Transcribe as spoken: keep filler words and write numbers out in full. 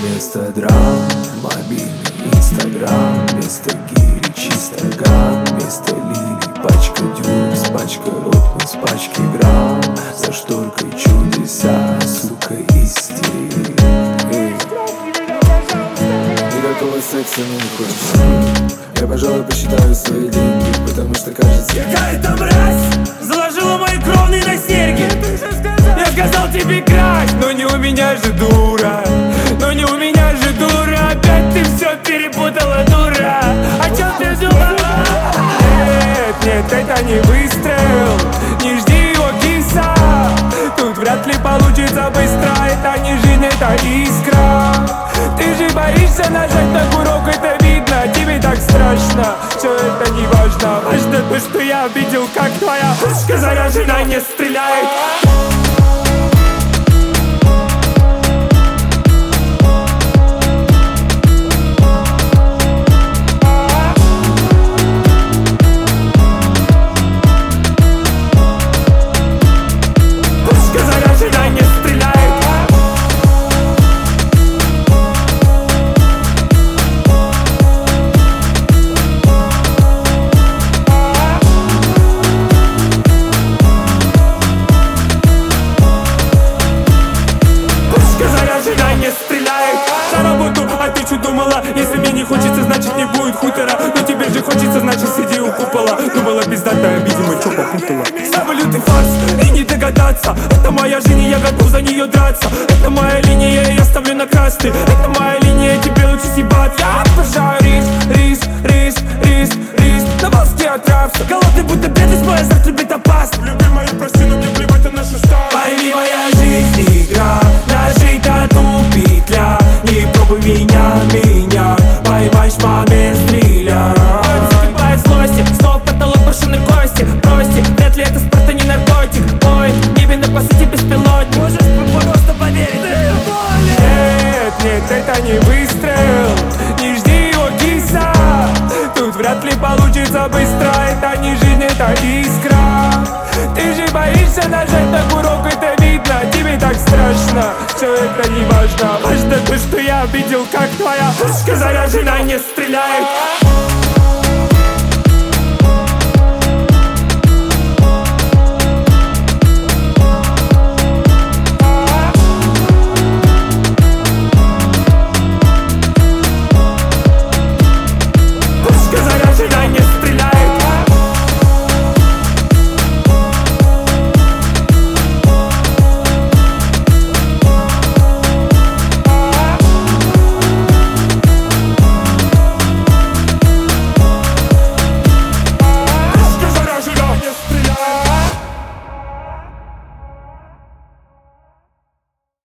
Вместо драм, мобильный инстаграм. Вместо гири, чисто ган. Вместо лилий, пачка дюрекс. Пачка ротман с пачки грамм. За шторкой чудеса, сука, истерик. Никакого секса не хочется. Я, пожалуй, посчитаю свои деньги, потому что, кажется, какая-то мразь заложила мои кровные на серьги. Я сказал тебе красть, но не у меня же дура. Но не у меня же дура. Опять ты все перепутала, дура. О чем ты думала? Нет, нет, это не выстрел. Не жди его, киса. Тут вряд ли получится быстро. Это не жизнь, это искра. Ты же боишься нажать на курок, это видно. Тебе так страшно, все это не важно. Важно то, что я видел, как твоя пушка заряжена, не стреляет. Думала, если мне не хочется, значит не будет хутора. Но тебе же хочется, значит сиди у купола. Думала пиздатая, видимо, чё попутала. Самый лютый фарс, и не догадаться. Это моя жизнь, и я готов за нее драться. Это моя линия, я ставлю на красный. Это моя линия, тебе лучше съебаться. Я обожаю рис, рис, рис, рис, рис. На волоске отрався, голодный будто бедность, моя завтра любит опасно. Любимая, прости, но мне плевать на нашу старость. Пойми, моя жизнь игра, нажить тату петля. Не пробуй меня, меня поймаешь в момент стреля. Закипает злости, снова потолок брошенной кости. Прости, вряд ли это спорт, а не наркотик. Ой, небе на посаде беспилотник. Можешь просто поверить, это больно. Нет, нет, это не выстрел. Не жди его, киса. Тут вряд ли получится быстро. Это не жизнь, это искра. Ты же боишься нажать на курок, это видно. Тебе так страшно, все это не важно. Важно то, что я видел, как твоя пушка заряжена, не стреляет.